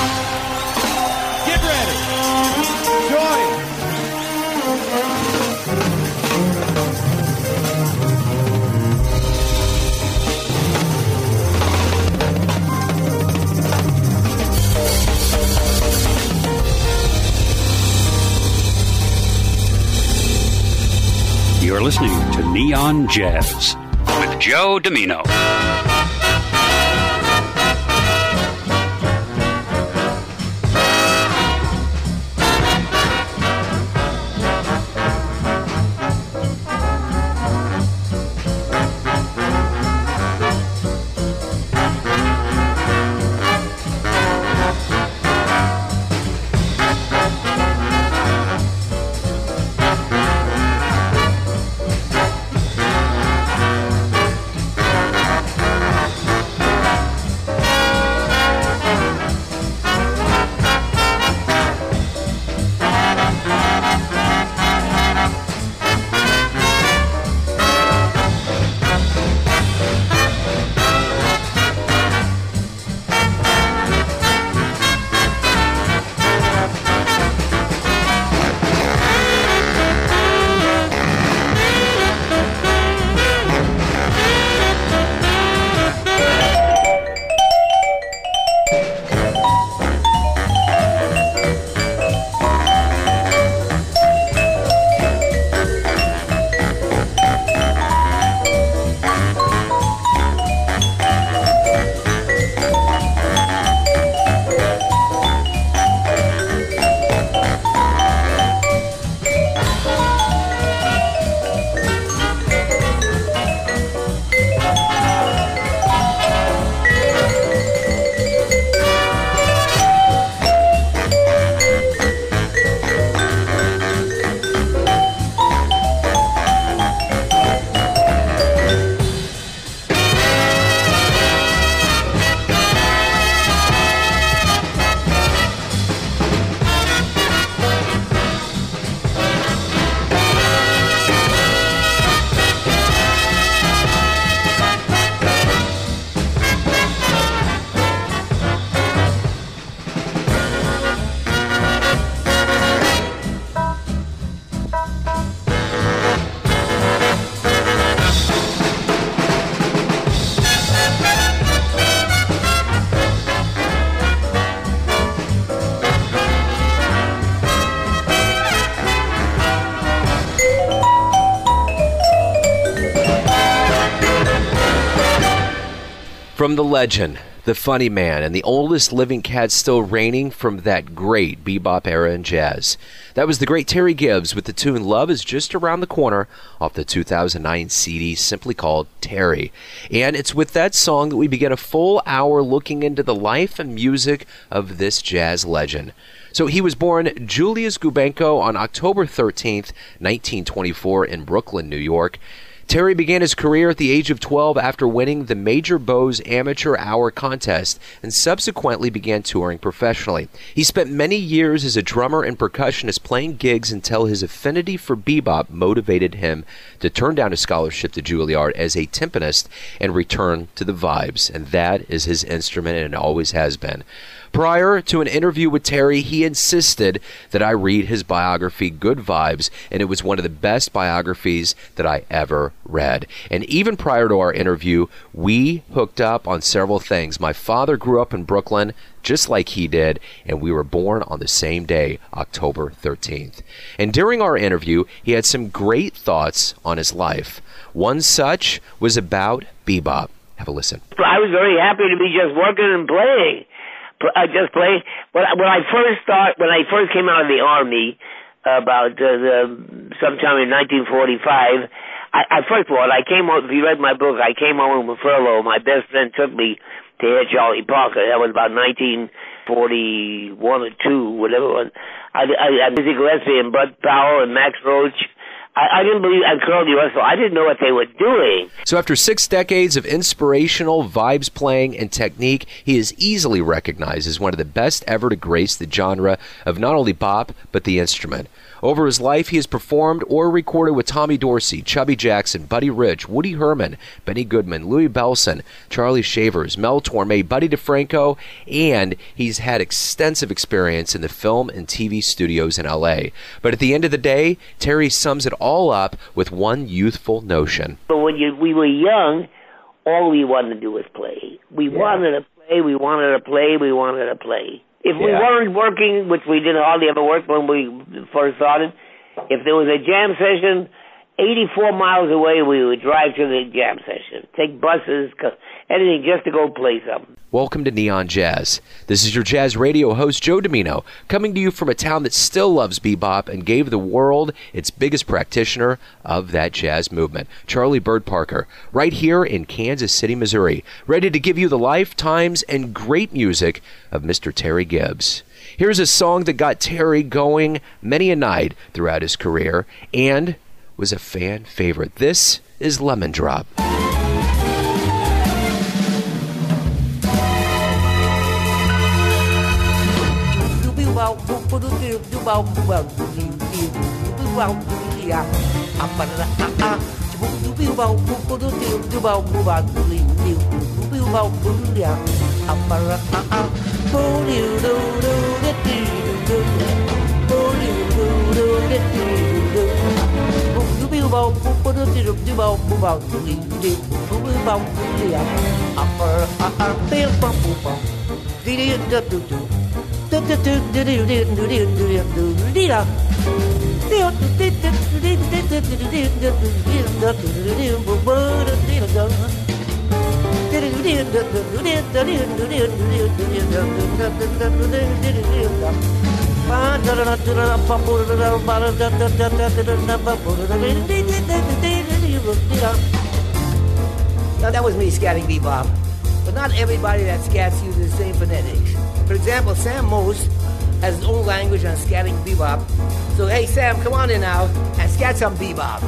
Get ready. Join. You're listening to Neon Jazz with Joe Domino. From the legend, the funny man, and the oldest living cat still reigning from that great bebop era in jazz. That was the great Terry Gibbs with the tune Love Is Just Around the Corner off the 2009 CD simply called Terry. And it's with that song that we begin a full hour looking into the life and music of this jazz legend. So he was born Julius Gubenko on October 13th, 1924 in Brooklyn, New York. Terry began his career at the age of 12 after winning the Major Bowes Amateur Hour contest and subsequently began touring professionally. He spent many years as a drummer and percussionist playing gigs until his affinity for bebop motivated him to turn down a scholarship to Juilliard as a timpanist and return to the vibes. And that is his instrument, and it always has been. Prior to an interview with Terry, he insisted that I read his biography, Good Vibes, and it was one of the best biographies that I ever read. And even prior to our interview, we hooked up on several things. My father grew up in Brooklyn, just like he did, and we were born on the same day, October 13th. And during our interview, he had some great thoughts on his life. One such was about bebop. Have a listen. I was very happy to be just working and playing. I just played. When I first came out of the Army, about sometime in 1945, I first of all, I came home. If you read my book, I came home with furlough. My best friend took me to hear Charlie Parker. That was about 1941 or 2, whatever it was. I Dizzy Gillespie and Bud Powell and Max Roach. I didn't believe at Curl Russell. I didn't know what they were doing. So after 6 decades of inspirational vibes playing and technique, he is easily recognized as one of the best ever to grace the genre of not only bop, but the instrument. Over his life, he has performed or recorded with Tommy Dorsey, Chubby Jackson, Buddy Rich, Woody Herman, Benny Goodman, Louis Bellson, Charlie Shavers, Mel Torme, Buddy DeFranco, and he's had extensive experience in the film and TV studios in L.A. But at the end of the day, Terry sums it all up with one youthful notion. But when we were young, all we wanted to do was play. We wanted to play, we wanted to play, we wanted to play. If we weren't working, which we didn't hardly ever work when we first started, if there was a jam session 84 miles away, we would drive to the jam session, take buses, anything just to go play something. Welcome to Neon Jazz. This is your jazz radio host, Joe Domino, coming to you from a town that still loves bebop and gave the world its biggest practitioner of that jazz movement, Charlie Bird Parker, right here in Kansas City, Missouri, ready to give you the life, times, and great music of Mr. Terry Gibbs. Here's a song that got Terry going many a night throughout his career and was a fan favorite. This is Lemon Drop. Now that was me scatting bebop, but not everybody that scats uses the same phonetics. For example, Sam Mose has his own language on scatting bebop. So hey Sam, come on in now and scat some bebop.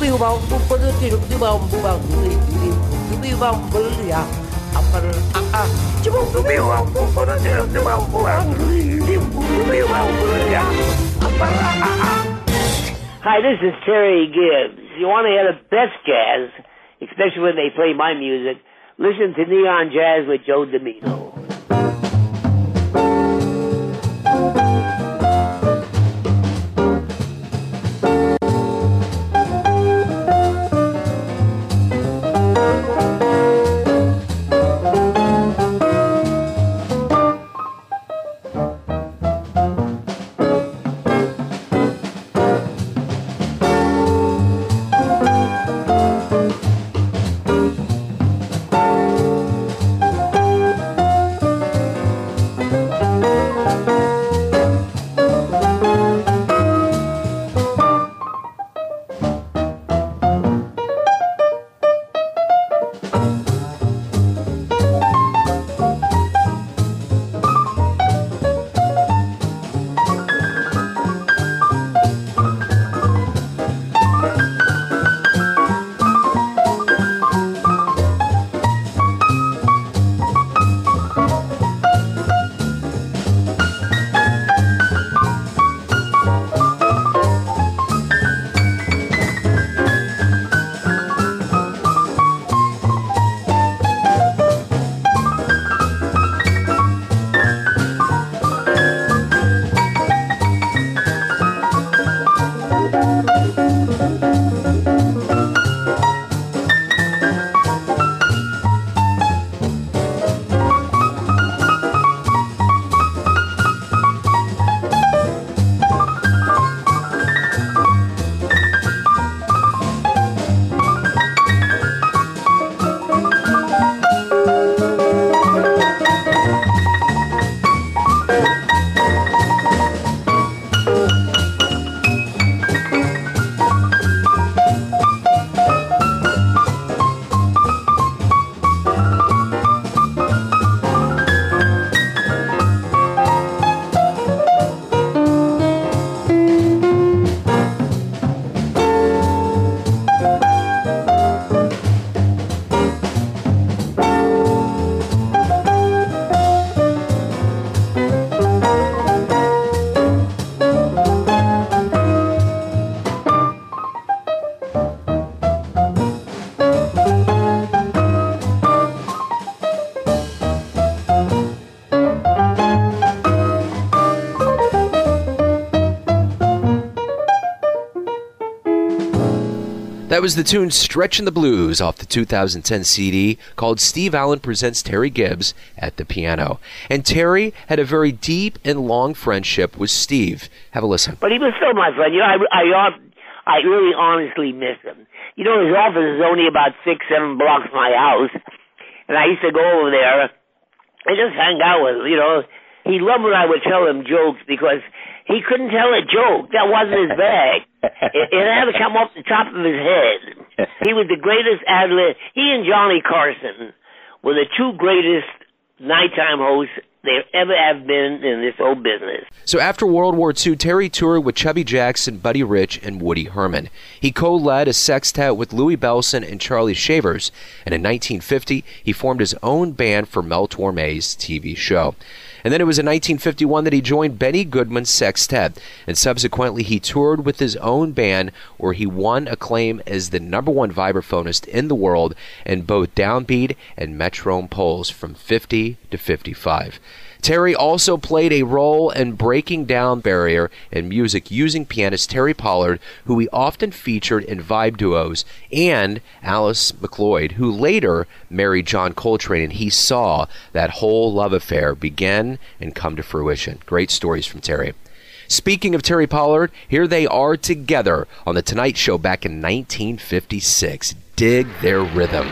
Hi, this is Terry Gibbs. You want to hear the best jazz, especially when they play my music, listen to Neon Jazz with Joe Domino. That was the tune Stretchin' the Blues off the 2010 CD called Steve Allen Presents Terry Gibbs at the Piano. And Terry had a very deep and long friendship with Steve. Have a listen. But he was still my friend. You know, I really honestly miss him. You know, his office is only about 6-7 blocks from my house. And I used to go over there and just hang out with him, you know. He loved when I would tell him jokes because he couldn't tell a joke. That wasn't his bag. It had to come off the top of his head. He was the greatest ad-lib. He and Johnny Carson were the two greatest nighttime hosts there ever have been in this whole business. So after World War II, Terry toured with Chubby Jackson, Buddy Rich, and Woody Herman. He co-led a sextet with Louis Bellson and Charlie Shavers, and in 1950, he formed his own band for Mel Torme's TV show. And then it was in 1951 that he joined Benny Goodman's sextet, and subsequently he toured with his own band where he won acclaim as the #1 vibraphonist in the world in both downbeat and metronome polls from 50 to 55. Terry also played a role in breaking down barrier in music using pianist Terry Pollard, who he often featured in vibe duos, and Alice McLeod, who later married John Coltrane, and he saw that whole love affair begin and come to fruition. Great stories from Terry. Speaking of Terry Pollard, here they are together on The Tonight Show back in 1956. Dig their rhythm.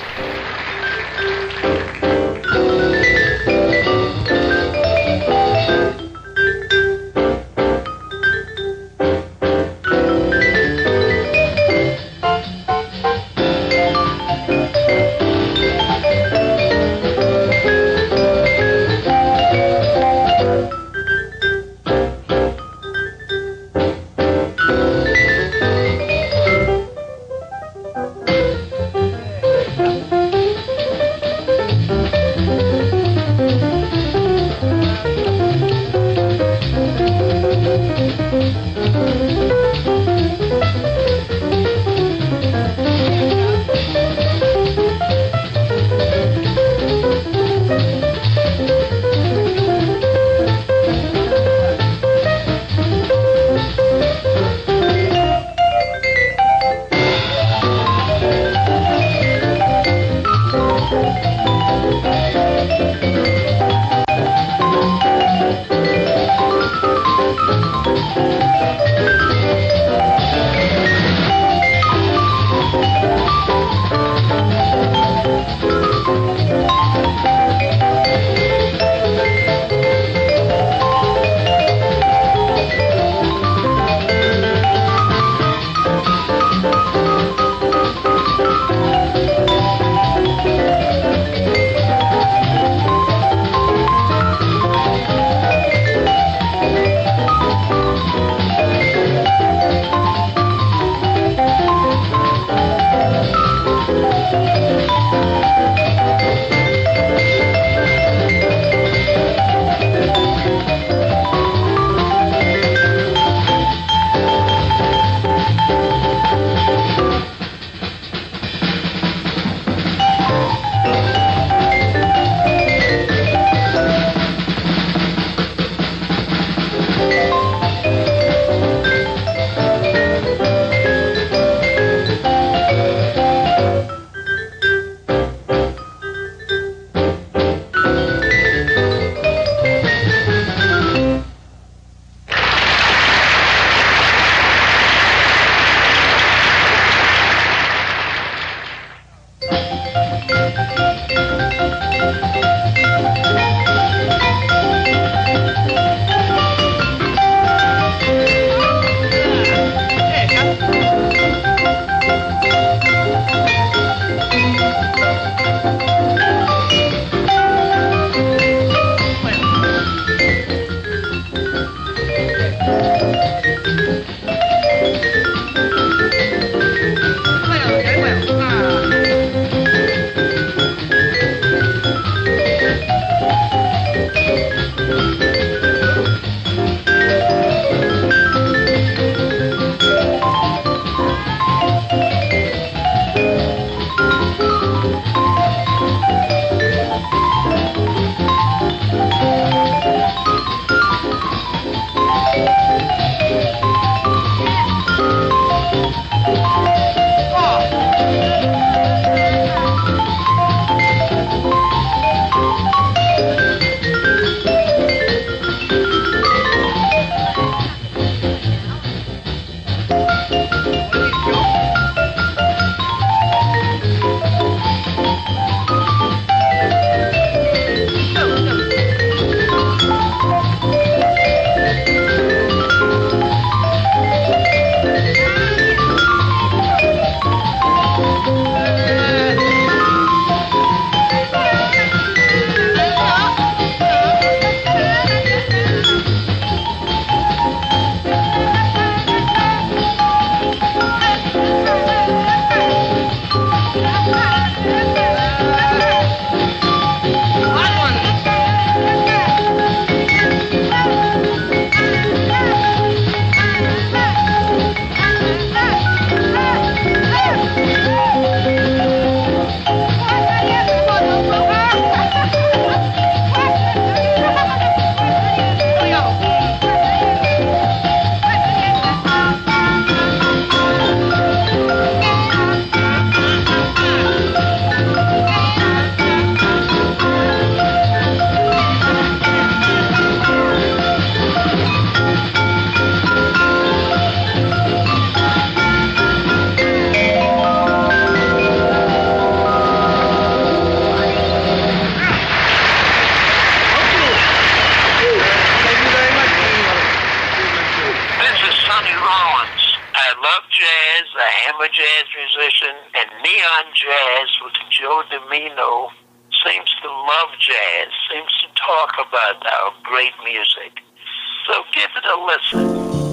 jazz, a hammer jazz musician, and neon jazz with Joe Domino seems to love jazz, seems to talk about our great music. So give it a listen.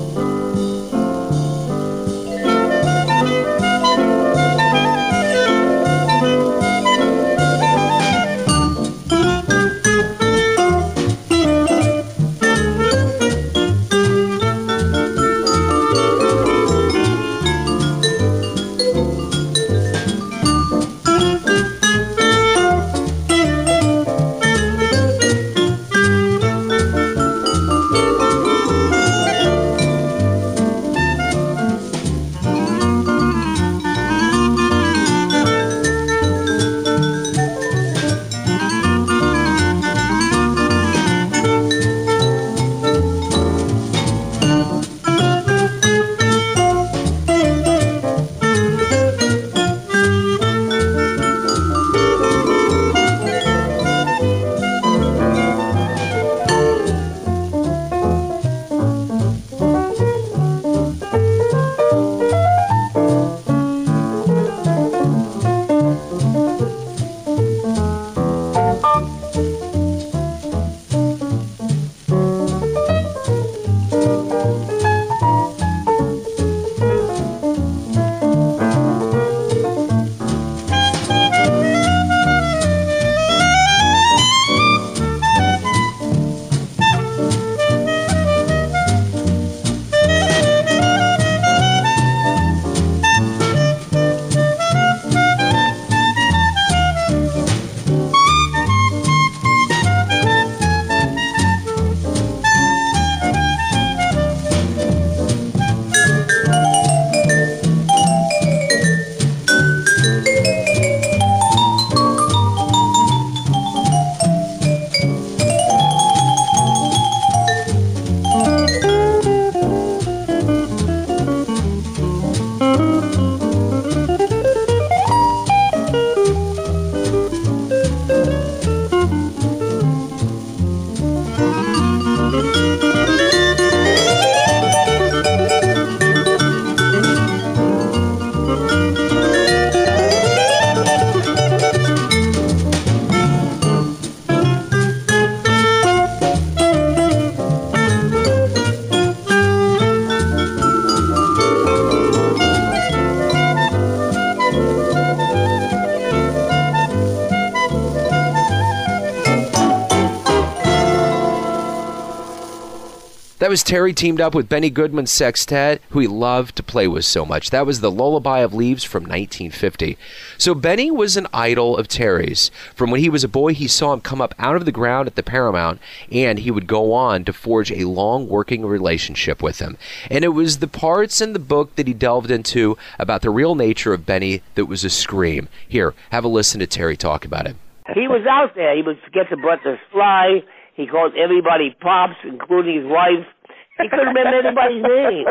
That was Terry teamed up with Benny Goodman's sextet, who he loved to play with so much. That was the Lullaby of Leaves from 1950. So Benny was an idol of Terry's. From when he was a boy, he saw him come up out of the ground at the Paramount, and he would go on to forge a long working relationship with him. And it was the parts in the book that he delved into about the real nature of Benny that was a scream. Here, have a listen to Terry talk about it. He was out there. He would get the buttons fly. He called everybody Pops, including his wife. He couldn't remember anybody's name.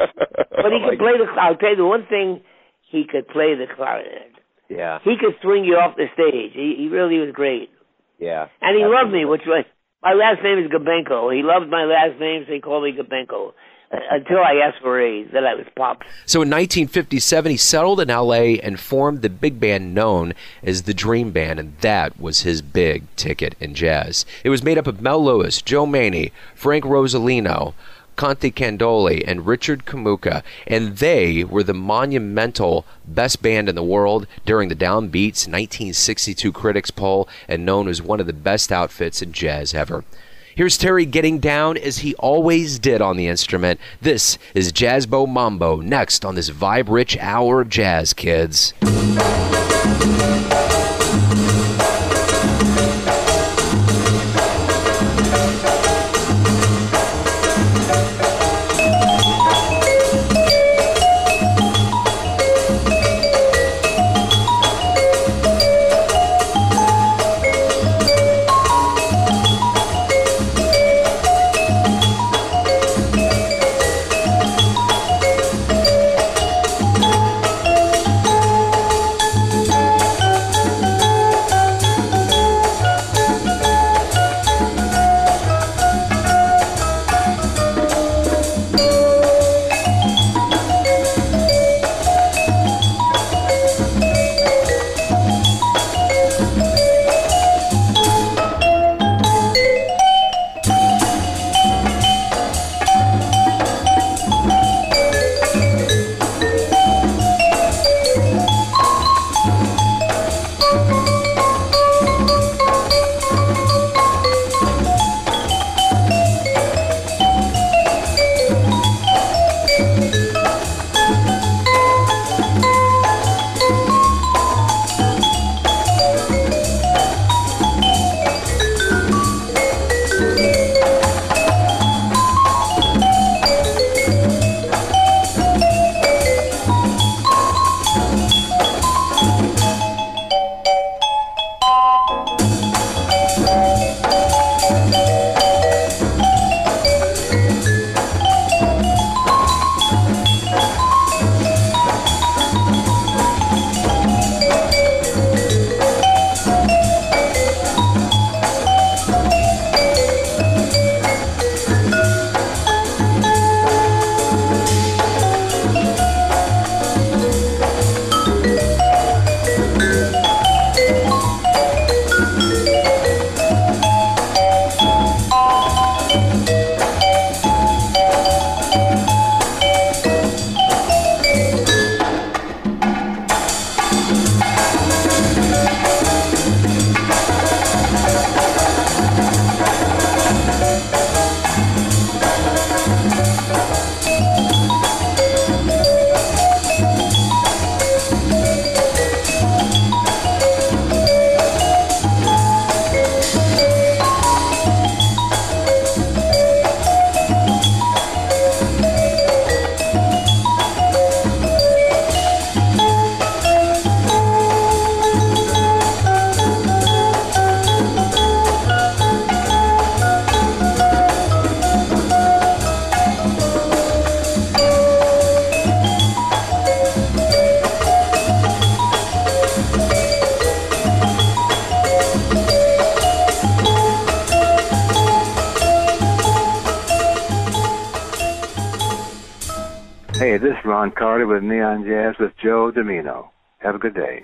But he could play I'll tell you the one thing, he could play the clarinet. Yeah. He could swing you off the stage. He really was great. Yeah. And he loved me, which was, my last name is Gabenko. He loved my last name, so he called me Gabenko. Until I asked for a raise, then I was Pops. So in 1957, he settled in L.A. and formed the big band known as the Dream Band, and that was his big ticket in jazz. It was made up of Mel Lewis, Joe Maney, Frank Rosolino, Conte Candoli, and Richard Kamuka, and they were the monumental best band in the world during the Downbeats 1962 Critics Poll, and known as one of the best outfits in jazz ever. Here's Terry getting down as he always did on the instrument. This is Jazzbo Mambo, next on this vibe-rich hour of jazz, kids. Hey, this is Ron Carter with Neon Jazz with Joe Domino. Have a good day.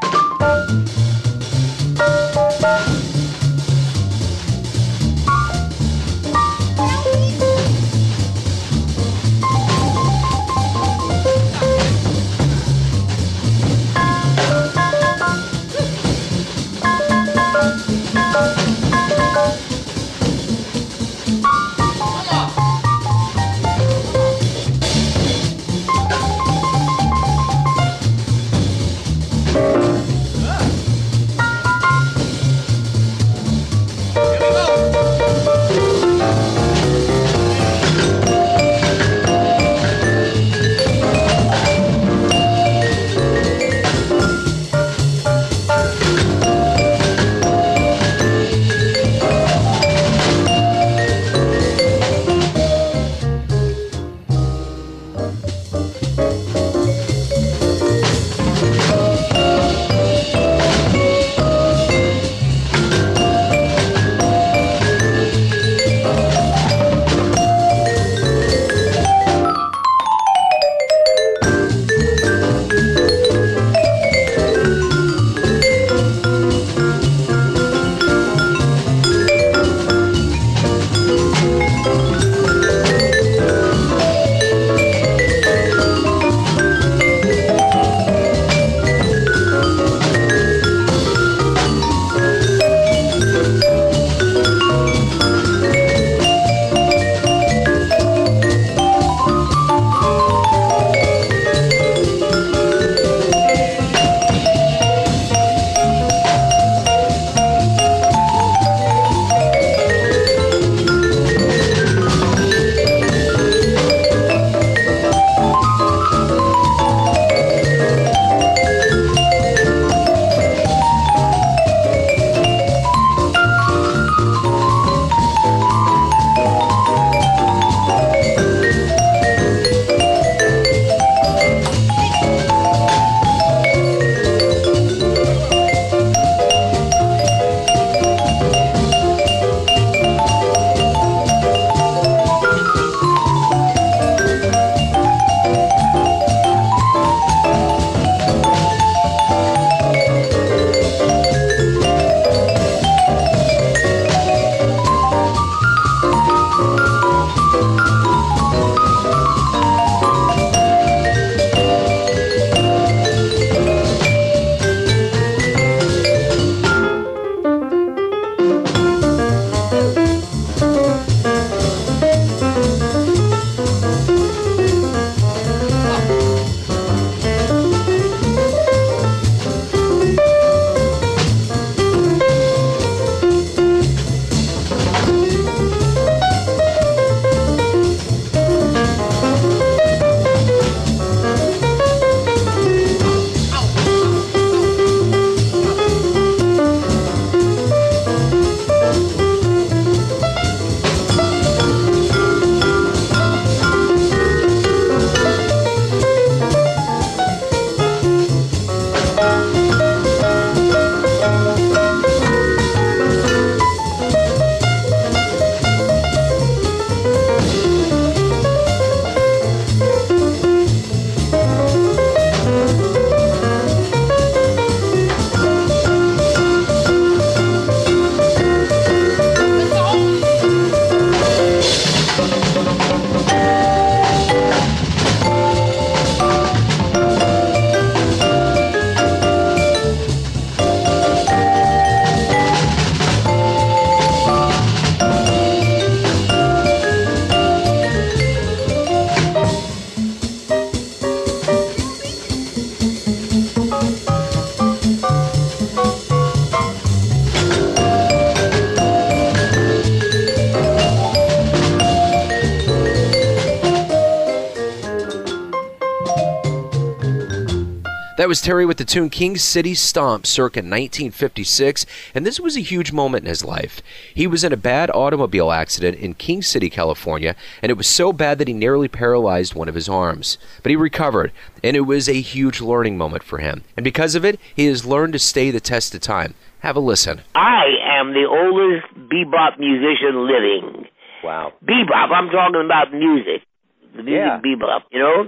That was Terry with the tune King City Stomp circa 1956, and this was a huge moment in his life. He was in a bad automobile accident in King City, California, and it was so bad that he nearly paralyzed one of his arms. But he recovered, and it was a huge learning moment for him. And because of it, he has learned to stay the test of time. Have a listen. I am the oldest bebop musician living. Wow. Bebop, I'm talking about music. The music bebop, you know?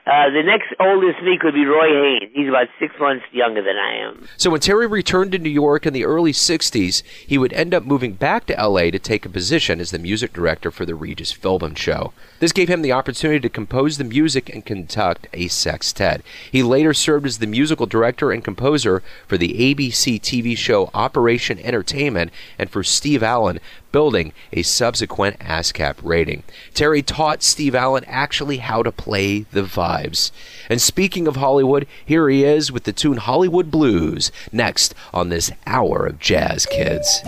The next oldest me could be Roy Haynes. He's about 6 months younger than I am. So when Terry returned to New York in the early 60s, he would end up moving back to L.A. to take a position as the music director for the Regis Philbin Show. This gave him the opportunity to compose the music and conduct a sextet. He later served as the musical director and composer for the ABC TV show Operation Entertainment and for Steve Allen, building a subsequent ASCAP rating. Terry taught Steve Allen actually how to play the vibes. And speaking of Hollywood, here he is with the tune Hollywood Blues, next on this hour of Jazz Kids.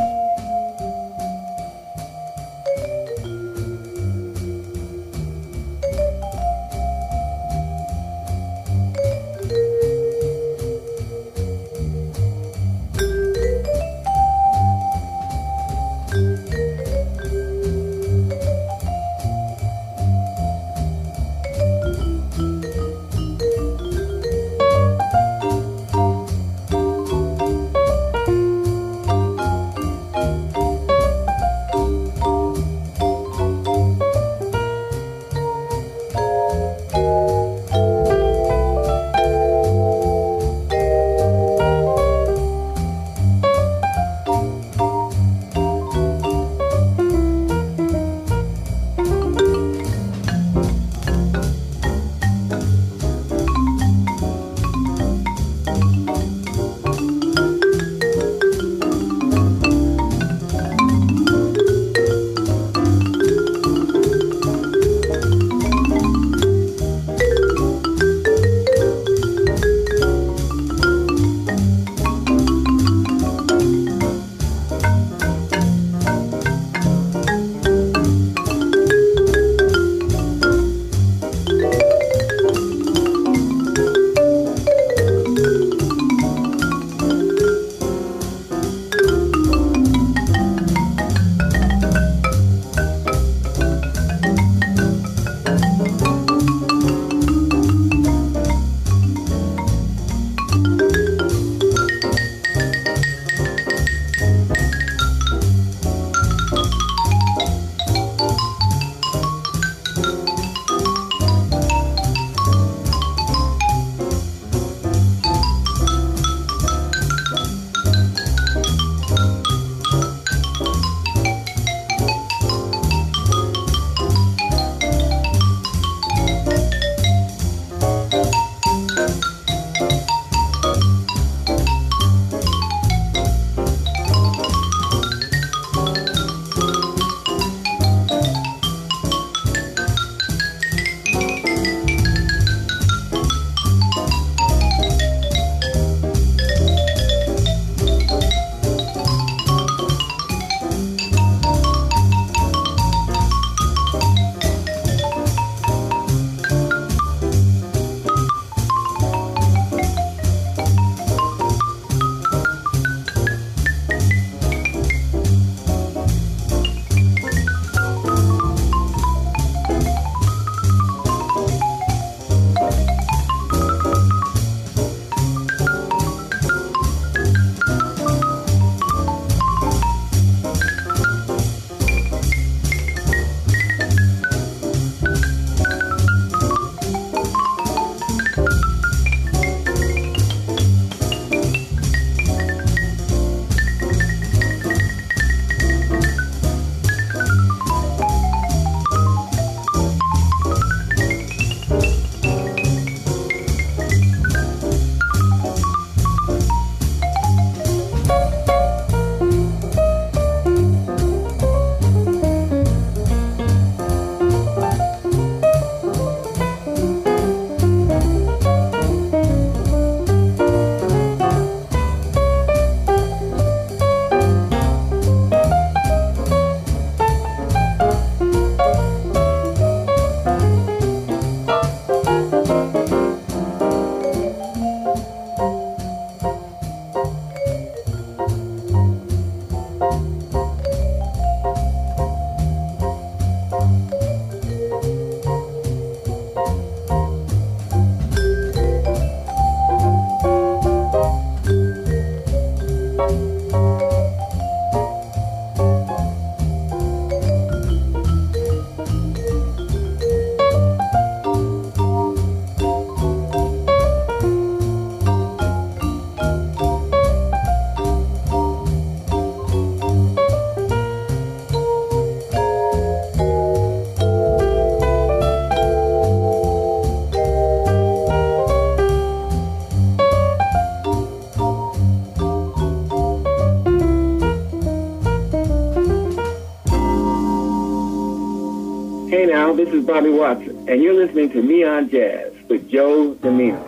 is Bobby Watson, and you're listening to Neon Jazz with Joe Dimino.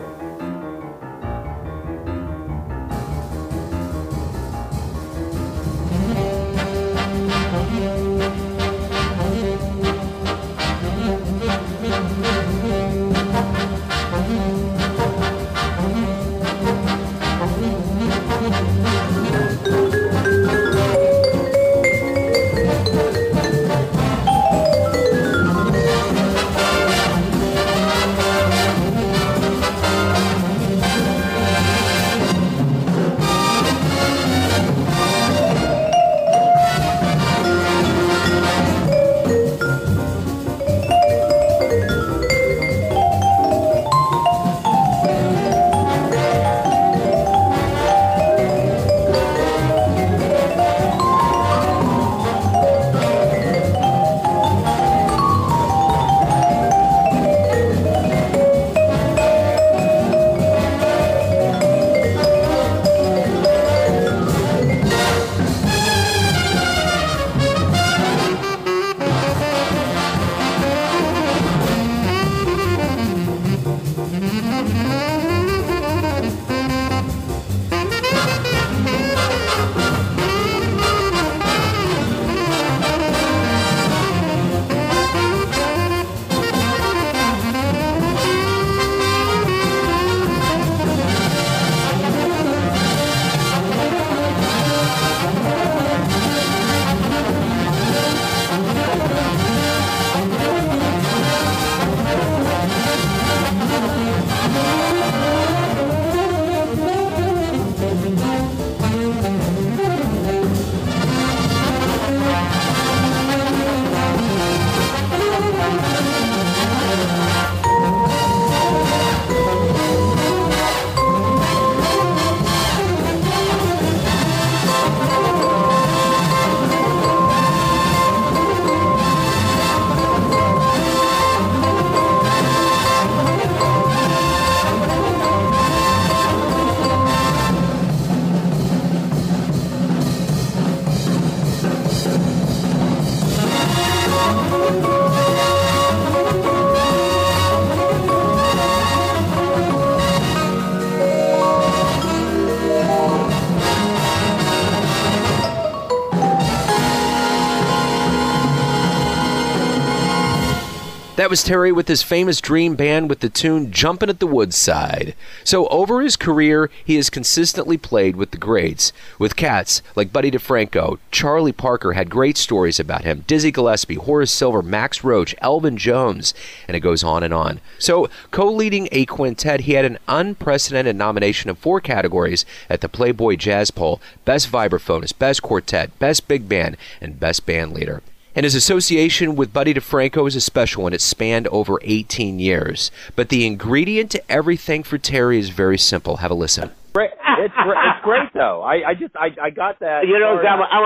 That was Terry with his famous Dream Band with the tune Jumpin' at the Woodside. So over his career, he has consistently played with the greats, with cats like Buddy DeFranco. Charlie Parker had great stories about him, Dizzy Gillespie, Horace Silver, Max Roach, Elvin Jones, and it goes on and on. So co-leading a quintet, he had an unprecedented nomination of 4 categories at the Playboy Jazz Poll: Best Vibraphonist, Best Quartet, Best Big Band, and Best Band Leader. And his association with Buddy DeFranco is a special one. It spanned over 18 years. But the ingredient to everything for Terry is very simple. Have a listen. It's great though. I got that. You know,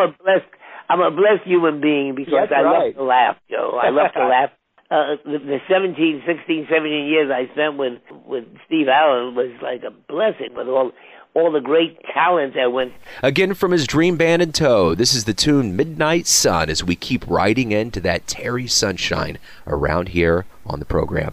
I'm a blessed human being because I love to laugh, Joe. I love to laugh. The 16, 17 years I spent with Steve Allen was like a blessing with all the great talent that went. Again, from his Dream Band in tow, this is the tune Midnight Sun as we keep riding into that Terry sunshine around here on the program.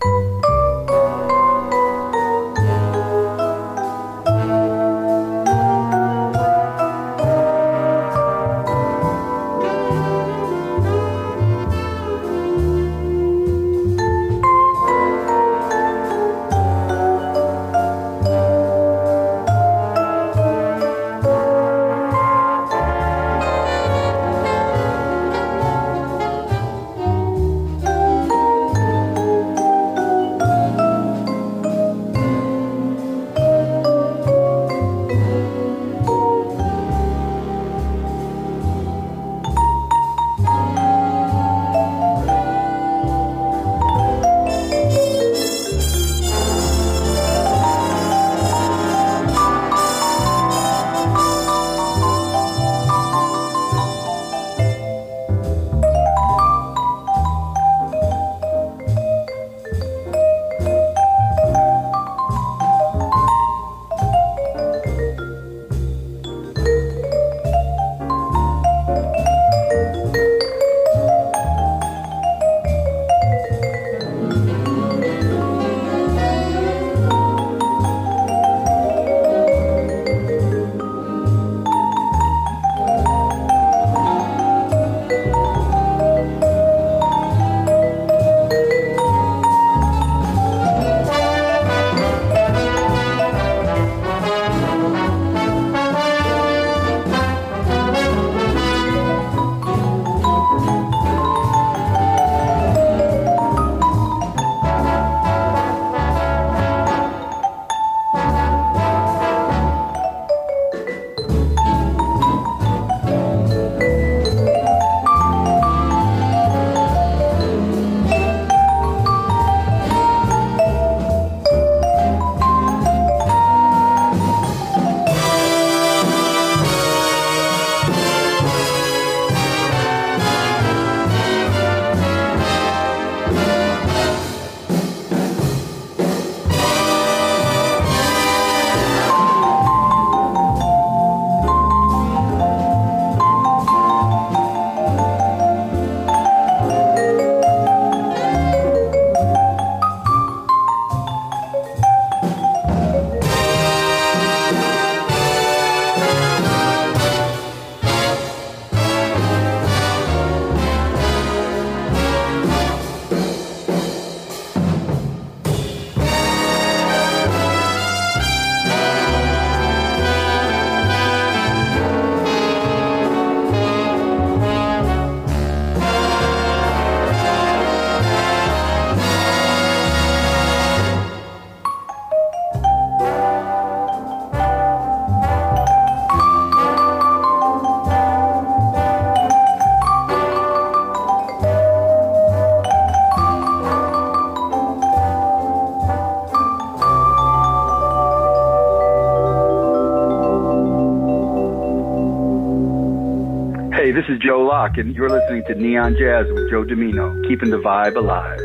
this is Joe Locke, and you're listening to Neon Jazz with Joe Domino, keeping the vibe alive.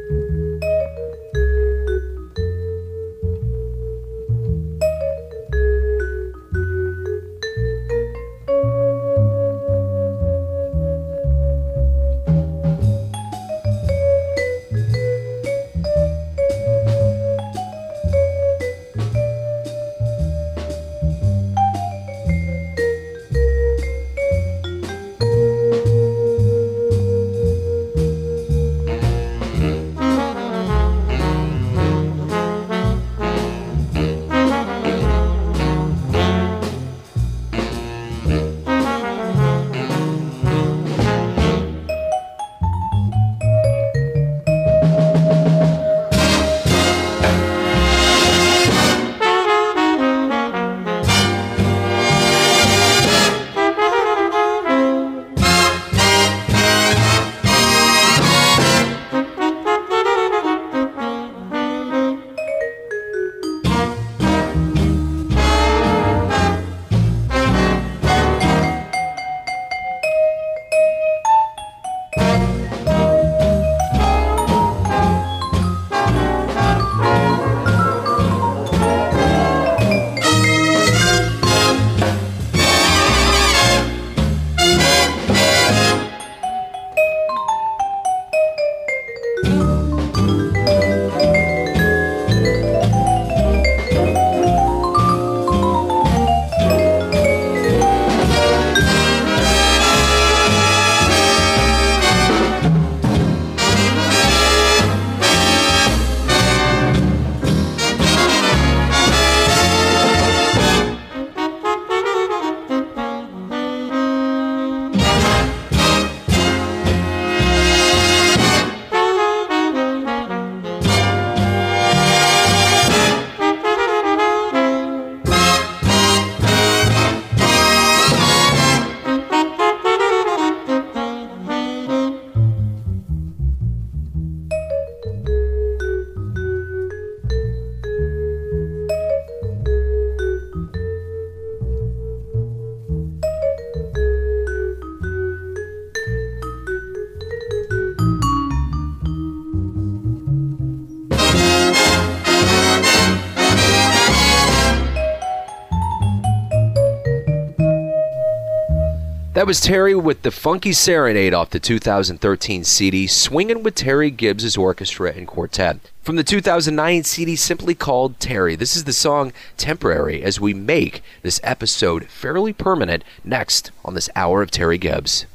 That was Terry with the Funky Serenade off the 2013 CD, Swingin' with Terry Gibbs' Orchestra and Quartet. From the 2009 CD, simply called Terry. This is the song Temporary, as we make this episode fairly permanent next on this hour of Terry Gibbs.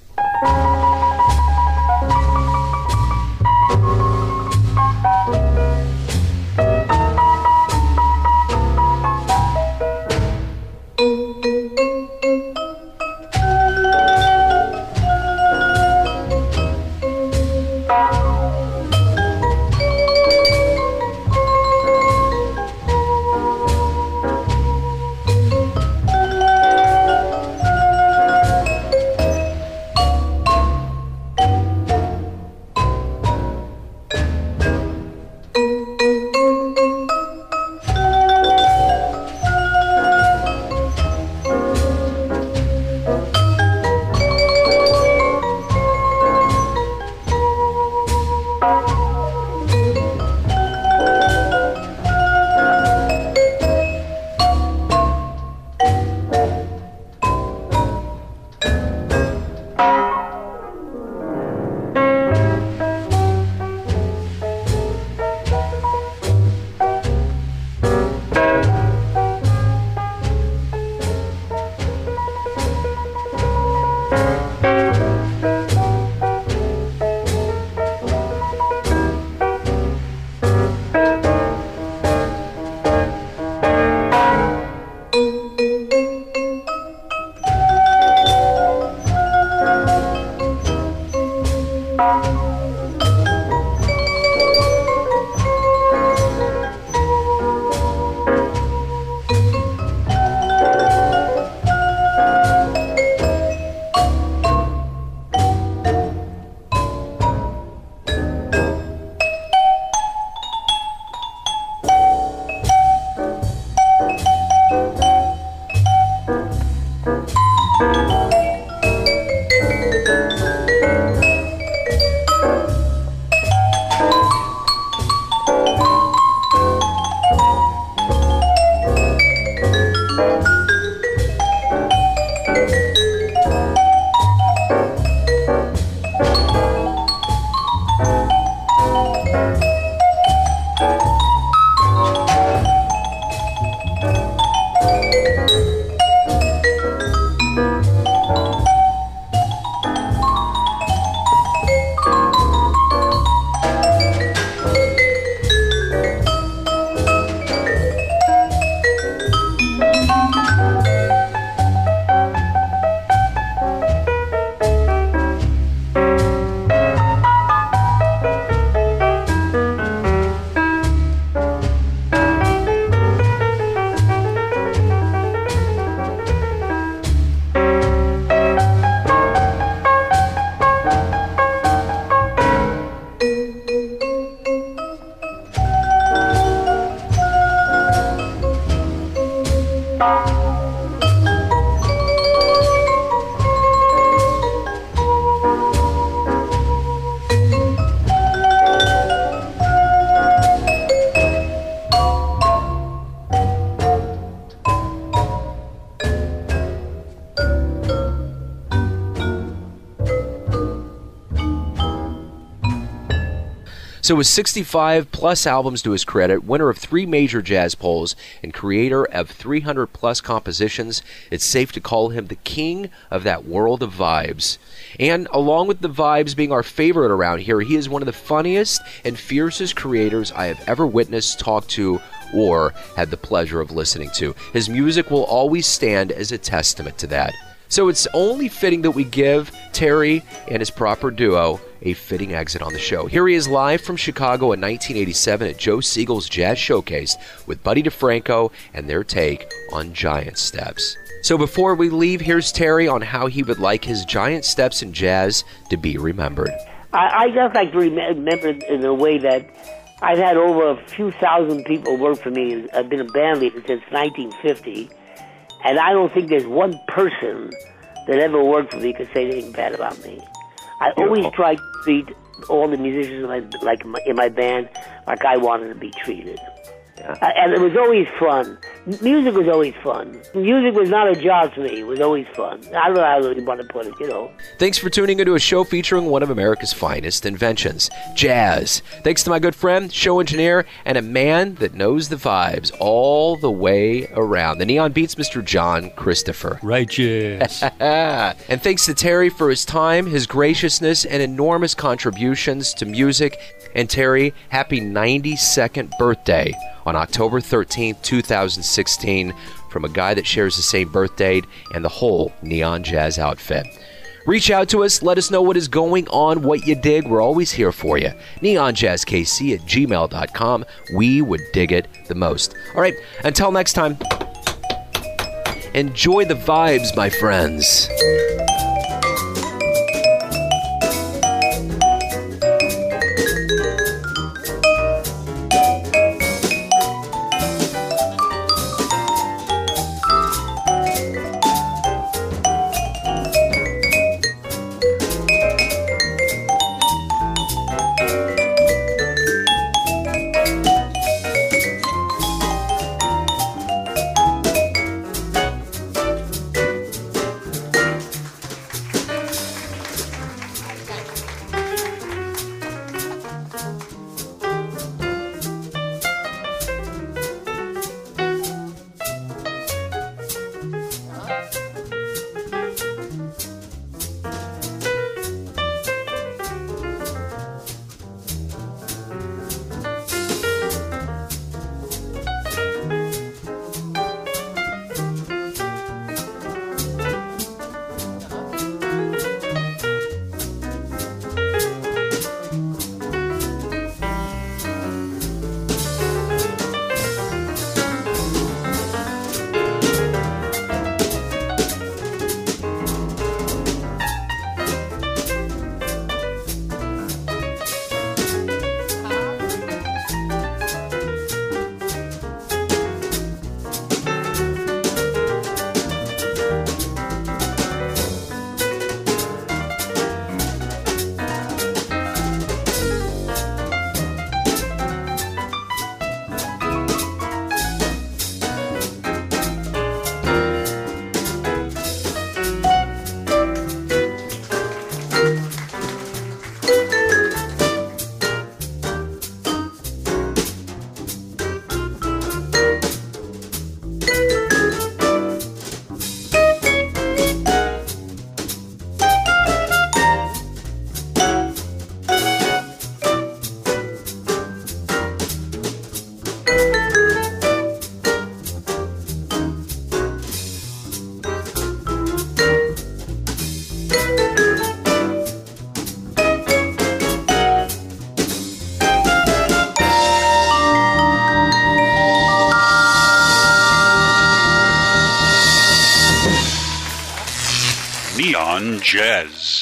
So with 65 plus albums to his credit, winner of 3 major jazz polls, and creator of 300 plus compositions, it's safe to call him the king of that world of vibes. And along with the vibes being our favorite around here, he is one of the funniest and fiercest creators I have ever witnessed, talked to, or had the pleasure of listening to. His music will always stand as a testament to that. So it's only fitting that we give Terry and his proper duo a fitting exit on the show. Here he is live from Chicago in 1987 at Joe Siegel's Jazz Showcase with Buddy DeFranco and their take on Giant Steps. So before we leave, here's Terry on how he would like his Giant Steps in jazz to be remembered. I just like to remember in a way that I've had over a few thousand people work for me. I've been a band leader since 1950. And I don't think there's one person that ever worked for me could say anything bad about me. I always try to treat all the musicians in my band like I wanted to be treated. Yeah. And it was always fun. Music was always fun. Music was not a job to me. It was always fun. I don't know how you want to put it, you know. Thanks for tuning into a show featuring one of America's finest inventions, jazz. Thanks to my good friend, show engineer, and a man that knows the vibes all the way around. The Neon Beats, Mr. John Christopher. Righteous. And thanks to Terry for his time, his graciousness, and enormous contributions to music. And Terry, happy 92nd birthday on October 13th, 2016, from a guy that shares the same birth date and the whole Neon Jazz outfit. Reach out to us. Let us know what is going on, what you dig. We're always here for you. NeonJazzKC@gmail.com. We would dig it the most. All right, until next time, enjoy the vibes, my friends. Neon Jazz.